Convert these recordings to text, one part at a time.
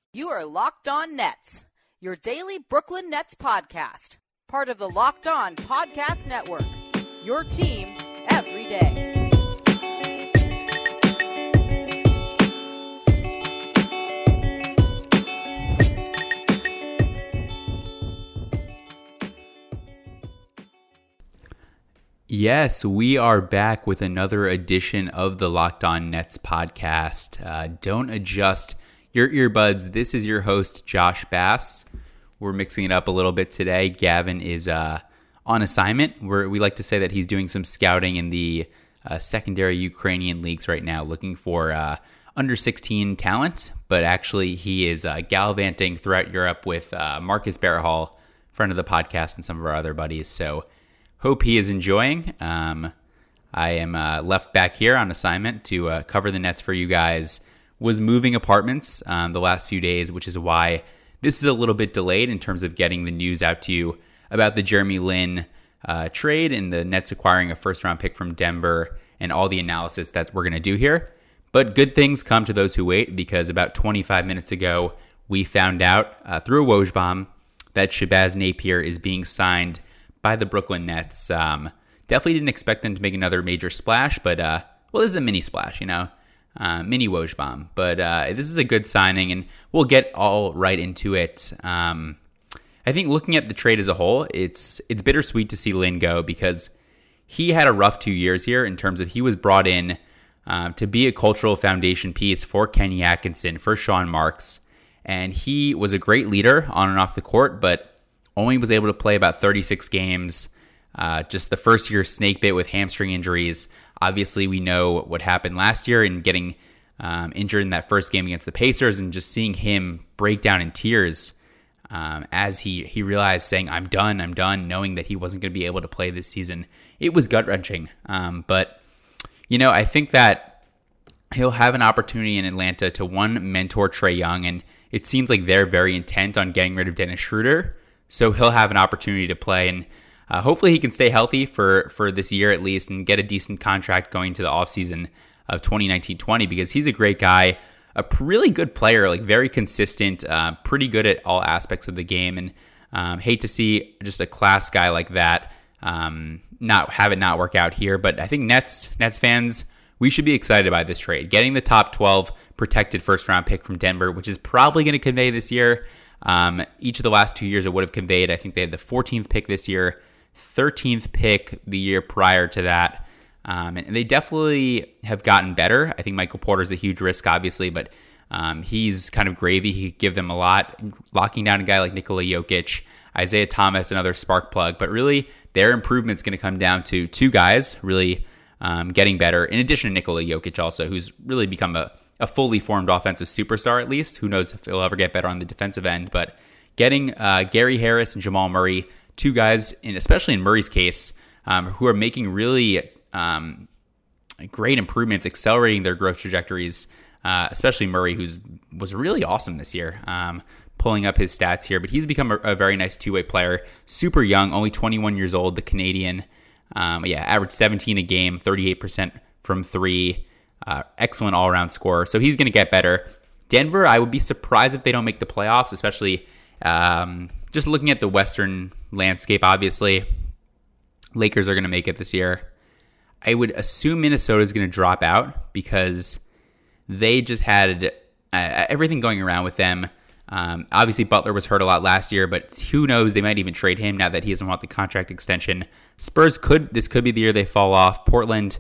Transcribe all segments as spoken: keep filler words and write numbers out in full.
You are Locked On Nets, your daily Brooklyn Nets podcast. Part of the Locked On Podcast Network, your team every day. Yes, we are back with another edition of the Locked On Nets podcast. Uh, don't adjust your earbuds. This is your host, Josh Bass. We're mixing it up a little bit today. Gavin is uh, on assignment. We're, we like to say that he's doing some scouting in the uh, secondary Ukrainian leagues right now, looking for uh, under sixteen talent. But actually, he is uh, gallivanting throughout Europe with uh, Marcus Barahal, friend of the podcast, and some of our other buddies. So hope he is enjoying. Um, I am uh, left back here on assignment to uh, cover the Nets for you guys. Was moving apartments um, the last few days, which is why this is a little bit delayed in terms of getting the news out to you about the Jeremy Lin uh, trade and the Nets acquiring a first-round pick from Denver and all the analysis that we're going to do here. But good things come to those who wait, because about twenty-five minutes ago, we found out uh, through a Woj bomb that Shabazz Napier is being signed by the Brooklyn Nets. Um, definitely didn't expect them to make another major splash, but, uh, well, this is a mini splash, you know? Uh, mini Woj bomb, but uh, this is a good signing, and we'll get all right into it. Um, I think looking at the trade as a whole, it's it's bittersweet to see Lin go, because he had a rough two years here in terms of he was brought in uh, to be a cultural foundation piece for Kenny Atkinson, for Sean Marks, and he was a great leader on and off the court, but only was able to play about thirty-six games. Uh, just the first year snake bit with hamstring injuries. Obviously, we know what happened last year in getting um, injured in that first game against the Pacers, and just seeing him break down in tears um, as he, he realized, saying, I'm done, I'm done, knowing that he wasn't going to be able to play this season. It was gut-wrenching. Um, but, you know, I think that he'll have an opportunity in Atlanta to, one, mentor Trae Young, and it seems like they're very intent on getting rid of Dennis Schroeder, so he'll have an opportunity to play, and Uh, hopefully he can stay healthy for, for this year at least and get a decent contract going to the offseason of twenty nineteen twenty, because he's a great guy, a really good player, like very consistent, uh, pretty good at all aspects of the game, and um, hate to see just a class guy like that um, not have it not work out here. But I think Nets Nets fans, we should be excited by this trade. Getting the top twelve protected first round pick from Denver, which is probably going to convey this year. Um, each of the last two years it would have conveyed. I think they had the fourteenth pick this year, thirteenth pick the year prior to that. Um, and they definitely have gotten better. I think Michael Porter's a huge risk, obviously, but um, he's kind of gravy. He could give them a lot. Locking down a guy like Nikola Jokic, Isaiah Thomas, another spark plug. But really, their improvement's going to come down to two guys really um, getting better, in addition to Nikola Jokic also, who's really become a, a fully formed offensive superstar at least. Who knows if he'll ever get better on the defensive end. But getting uh, Gary Harris and Jamal Murray, two guys, in, especially in Murray's case, um, who are making really um, great improvements, accelerating their growth trajectories, uh, especially Murray, who was really awesome this year, um, pulling up his stats here. But he's become a, a very nice two-way player, super young, only twenty-one years old, the Canadian. Um, yeah, averaged seventeen a game, thirty-eight percent from three, uh, excellent all-around scorer. So he's going to get better. Denver, I would be surprised if they don't make the playoffs, especially um, just looking at the Western landscape. Obviously, Lakers are going to make it this year. I would assume Minnesota is going to drop out, because they just had uh, everything going around with them. Um, obviously, Butler was hurt a lot last year, but who knows? They might even trade him now that he doesn't want the contract extension. Spurs could this could be the year they fall off. Portland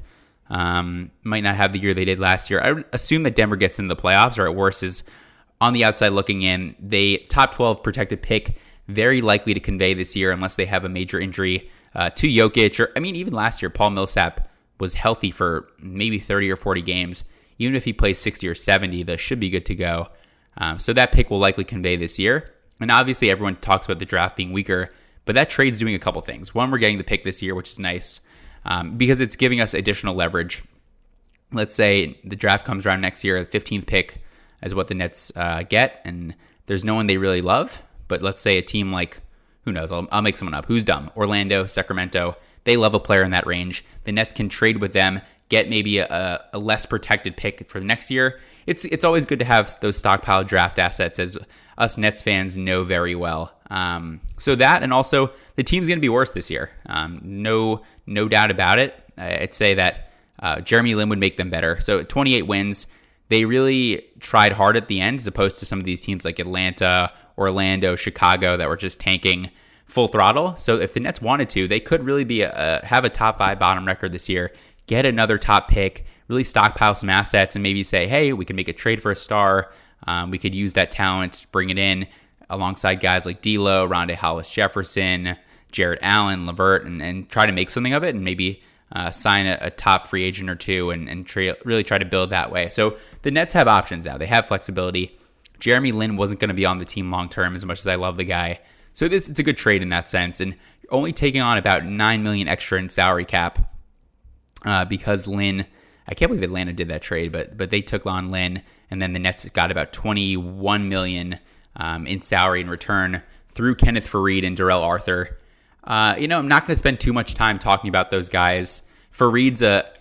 um, might not have the year they did last year. I would assume that Denver gets into the playoffs, or at worst is on the outside looking in. They top twelve protected pick, very likely to convey this year unless they have a major injury uh, to Jokic. Or I mean, even last year, Paul Millsap was healthy for maybe thirty or forty games. Even if he plays sixty or seventy, that should be good to go. Um, so that pick will likely convey this year. And obviously everyone talks about the draft being weaker, but that trade's doing a couple things. One, we're getting the pick this year, which is nice um, because it's giving us additional leverage. Let's say the draft comes around next year, the fifteenth pick is what the Nets uh, get, and there's no one they really love. But let's say a team like, who knows, I'll, I'll make someone up. Who's dumb? Orlando, Sacramento. They love a player in that range. The Nets can trade with them, get maybe a, a less protected pick for the next year. it's it's always good to have those stockpile draft assets, as us Nets fans know very well. Um, so that, and also the team's going to be worse this year. Um, no no doubt about it. I'd say that uh, Jeremy Lin would make them better. So twenty-eight wins. They really tried hard at the end, as opposed to some of these teams like Atlanta, Orlando, Chicago that were just tanking full throttle. So if the Nets wanted to, they could really be a, have a top five bottom record this year, get another top pick, really stockpile some assets, and maybe say, hey, we can make a trade for a star. Um, we could use that talent, bring it in alongside guys like D'Lo, Rondae Hollis-Jefferson, Jarrett Allen, LeVert, and, and try to make something of it, and maybe uh, sign a, a top free agent or two, and, and tra- really try to build that way. So the Nets have options now. They have flexibility. Jeremy Lin wasn't going to be on the team long term, as much as I love the guy. So this it's a good trade in that sense, and only taking on about nine million dollars extra in salary cap uh, because Lin. I can't believe Atlanta did that trade, but but they took on Lin, and then the Nets got about twenty-one million dollars um, in salary in return through Kenneth Faried and Darrell Arthur. Uh, you know, I'm not going to spend too much time talking about those guys. Faried's a,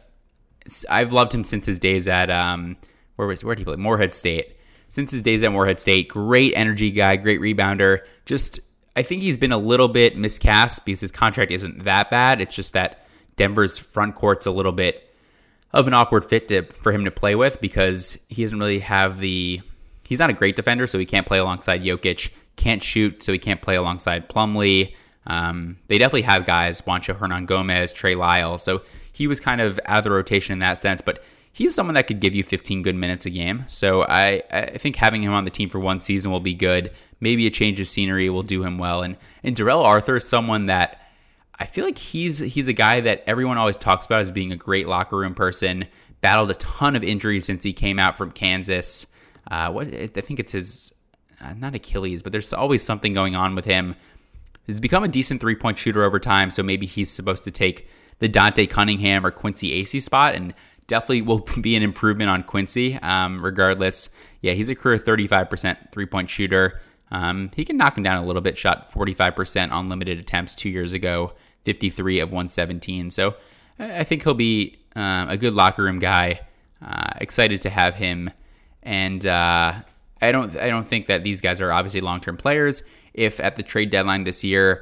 I've loved him since his days at um, where was where did he play? Morehead State. Since his days at Morehead State, great energy guy, great rebounder. Just I think he's been a little bit miscast because his contract isn't that bad. It's just that Denver's front court's a little bit of an awkward fit to, for him to play with, because he doesn't really have the... He's not a great defender, so he can't play alongside Jokic. Can't shoot, so he can't play alongside Plumlee. Um, they definitely have guys, Juancho Hernan-Gomez, Trey Lyles, so he was kind of out of the rotation in that sense, but he's someone that could give you fifteen good minutes a game. So I, I think having him on the team for one season will be good. Maybe a change of scenery will do him well. And, and Darrell Arthur is someone that I feel like he's he's a guy that everyone always talks about as being a great locker room person. Battled a ton of injuries since he came out from Kansas. Uh, what I think it's his, uh, not Achilles, but there's always something going on with him. He's become a decent three-point shooter over time, so maybe he's supposed to take the Dante Cunningham or Quincy Acey spot, and definitely will be an improvement on Quincy. Um, regardless, yeah, he's a career thirty-five percent three-point shooter. Um, he can knock him down a little bit. Shot forty-five percent on limited attempts two years ago, fifty-three of one seventeen. So I think he'll be um, a good locker room guy. Uh, excited to have him, and uh, I don't I don't think that these guys are obviously long-term players. If at the trade deadline this year,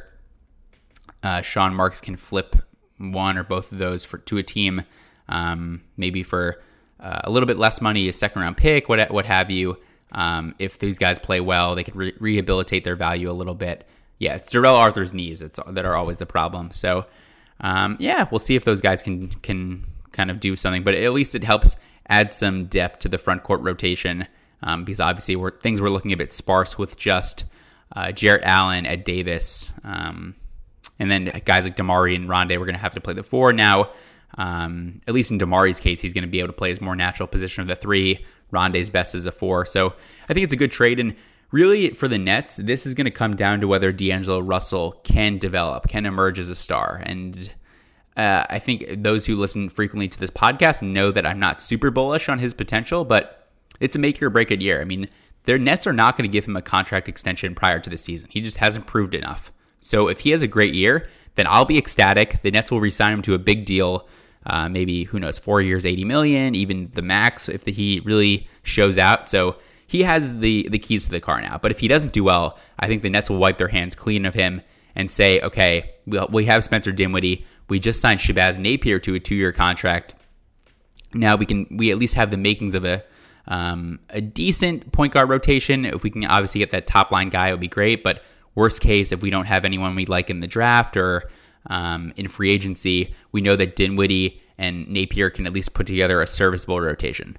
uh, Sean Marks can flip one or both of those for to a team, um, maybe for uh, a little bit less money, a second-round pick, what what have you. Um, if these guys play well, they could re- rehabilitate their value a little bit. Yeah, it's Darrell Arthur's knees that's, that are always the problem. So, um, yeah, we'll see if those guys can can kind of do something. But at least it helps add some depth to the front court rotation, um, because obviously we're, things were looking a bit sparse with just uh, Jarrett Allen, Ed Davis, um, and then guys like Damari and Rondae were going to have to play the four now. Um, at least in Damari's case, he's going to be able to play his more natural position of the three. Rondae's best as a four. So I think it's a good trade. And really, for the Nets, this is going to come down to whether D'Angelo Russell can develop, can emerge as a star. And uh, I think those who listen frequently to this podcast know that I'm not super bullish on his potential, but it's a make or break it year. I mean, their Nets are not going to give him a contract extension prior to the season. He just hasn't proved enough. So if he has a great year, then I'll be ecstatic. The Nets will re-sign him to a big deal. Uh, maybe, who knows, four years, eighty million dollars, even the max if the, he really shows out. So he has the, the keys to the car now. But if he doesn't do well, I think the Nets will wipe their hands clean of him and say, okay, we'll, we have Spencer Dinwiddie. We just signed Shabazz Napier to a two-year contract. Now we can we at least have the makings of a um, a decent point guard rotation. If we can obviously get that top-line guy, it would be great. But worst case, if we don't have anyone we like in the draft or Um, in free agency, we know that Dinwiddie and Napier can at least put together a serviceable rotation.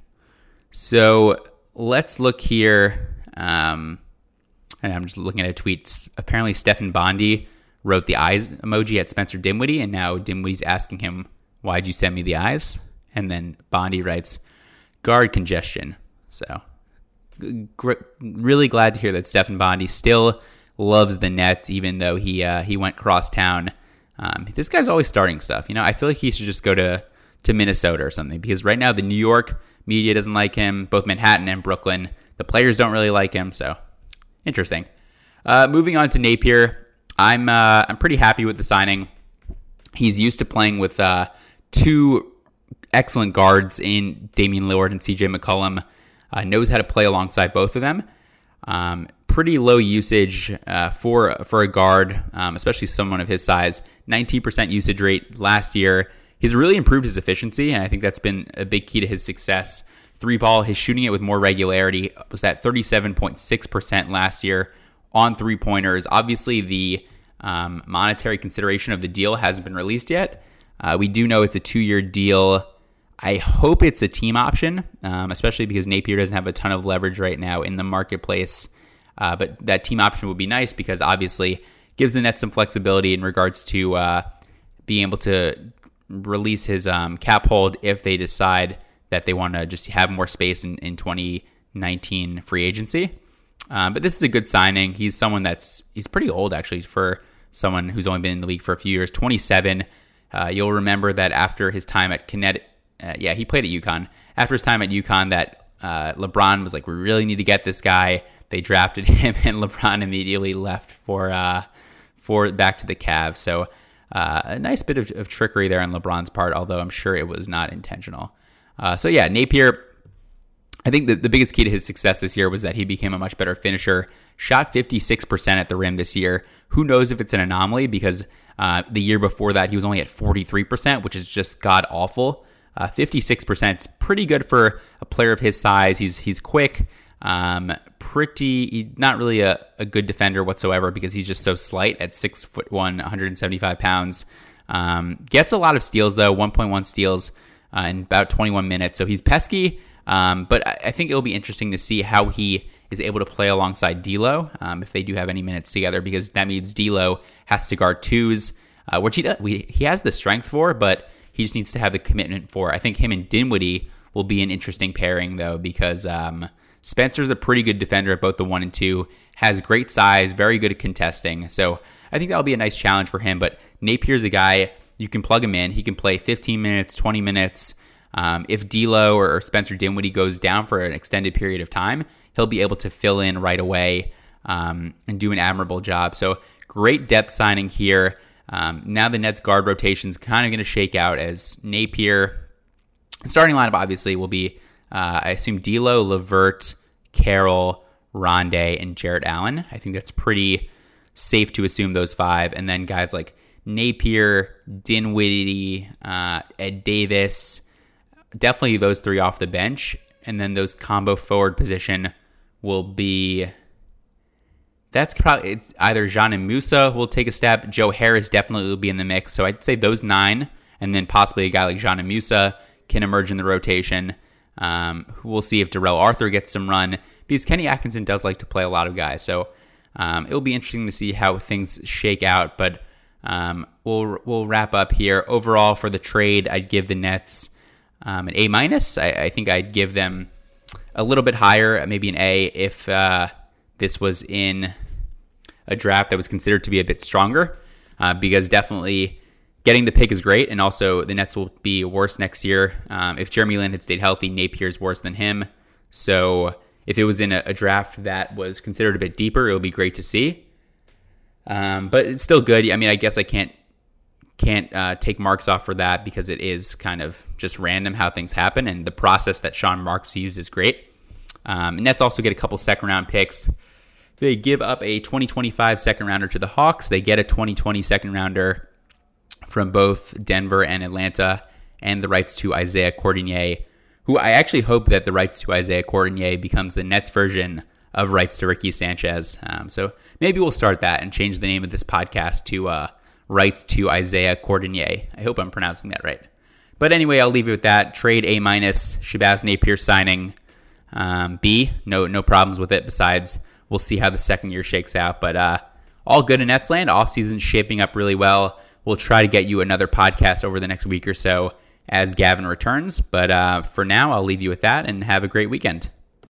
So let's look here. Um, and I'm just looking at a tweet. Apparently, Stephen Bondy wrote the eyes emoji at Spencer Dinwiddie, and now Dinwiddie's asking him, "Why'd you send me the eyes?" And then Bondy writes, "Guard congestion." So gr- really glad to hear that Stephen Bondy still loves the Nets, even though he uh, he went cross town. Um, this guy's always starting stuff. You know, I feel like he should just go to, to Minnesota or something, because right now the New York media doesn't like him, both Manhattan and Brooklyn. The players don't really like him, so interesting. Uh, moving on to Napier, I'm uh, I'm pretty happy with the signing. He's used to playing with uh, two excellent guards in Damian Lillard and C J McCollum. uh, knows how to play alongside both of them. Um, pretty low usage uh, for for a guard, um, especially someone of his size. nineteen percent usage rate last year. He's really improved his efficiency, and I think that's been a big key to his success. Three ball, his shooting it with more regularity was at thirty-seven point six percent last year on three-pointers. Obviously, the um, monetary consideration of the deal hasn't been released yet. Uh, we do know it's a two-year deal. I hope it's a team option, um, especially because Napier doesn't have a ton of leverage right now in the marketplace. Uh, but that team option would be nice because obviously gives the Nets some flexibility in regards to uh, being able to release his um, cap hold if they decide that they want to just have more space in, in twenty nineteen free agency. Um, but this is a good signing. He's someone that's, he's pretty old actually for someone who's only been in the league for a few years, twenty-seven. Uh, you'll remember that after his time at Connecticut, uh, yeah, he played at UConn. After his time at UConn, that uh, LeBron was like, we really need to get this guy. They drafted him, and LeBron immediately left for uh, for back to the Cavs. So uh, a nice bit of, of trickery there on LeBron's part, although I'm sure it was not intentional. Uh, so yeah, Napier, I think the, the biggest key to his success this year was that he became a much better finisher. Shot fifty-six percent at the rim this year. Who knows if it's an anomaly, because uh, the year before that he was only at forty-three percent, which is just god-awful. Uh, fifty-six percent is pretty good for a player of his size. He's he's quick, um, pretty, not really a, a good defender whatsoever because he's just so slight at six foot one, one hundred seventy-five pounds. Um, gets a lot of steals though, one point one steals uh, in about twenty-one minutes. So he's pesky, um, but I, I think it'll be interesting to see how he is able to play alongside D'Lo um, if they do have any minutes together, because that means D'Lo has to guard twos, uh, which he does, we, he has the strength for, but he just needs to have the commitment for. I think him and Dinwiddie will be an interesting pairing though, because um, Spencer's a pretty good defender at both the one and two, has great size, very good at contesting. So I think that'll be a nice challenge for him. But Napier's a guy, you can plug him in. He can play fifteen minutes, twenty minutes. Um, if D'Lo or Spencer Dinwiddie goes down for an extended period of time, he'll be able to fill in right away um, and do an admirable job. So great depth signing here. Um, now the Nets guard rotation is kind of going to shake out as Napier. Starting lineup obviously will be, uh, I assume, D'Lo, LeVert, Carroll, Rondé, and Jarrett Allen. I think that's pretty safe to assume those five. And then guys like Napier, Dinwiddie, uh, Ed Davis, definitely those three off the bench. And then those combo forward position will be, that's probably, it's either Jean and Musa will take a step. Joe Harris definitely will be in the mix. So I'd say those nine, and then possibly a guy like Jean and Musa can emerge in the rotation. Um, we'll see if Darrell Arthur gets some run, because Kenny Atkinson does like to play a lot of guys. So um, it'll be interesting to see how things shake out. But um, we'll we'll wrap up here. Overall, for the trade, I'd give the Nets um, an A minus. I, I think I'd give them a little bit higher, maybe an A, if uh, this was in a draft that was considered to be a bit stronger, uh, because definitely getting the pick is great, and also the Nets will be worse next year. Um, if Jeremy Lin had stayed healthy, Napier's worse than him. So if it was in a, a draft that was considered a bit deeper, it would be great to see. Um, but it's still good. I mean, I guess I can't can't uh, take marks off for that, because it is kind of just random how things happen, and the process that Sean Marks used is great. Um, and Nets also get a couple second round picks. They give up a twenty twenty-five second rounder to the Hawks. They get a twenty twenty second rounder from both Denver and Atlanta, and the rights to Isaiah Cordinier, who I actually hope that the rights to Isaiah Cordinier becomes the Nets version of rights to Ricky Sanchez. Um, so maybe we'll start that and change the name of this podcast to uh, rights to Isaiah Cordinier. I hope I'm pronouncing that right. But anyway, I'll leave you with that. Trade A minus. Shabazz Napier signing um, B. No, no problems with it. Besides, we'll see how the second year shakes out. But uh, all good in Nets land. Off season shaping up really well. We'll try to get you another podcast over the next week or so as Gavin returns. But uh, for now, I'll leave you with that, and have a great weekend.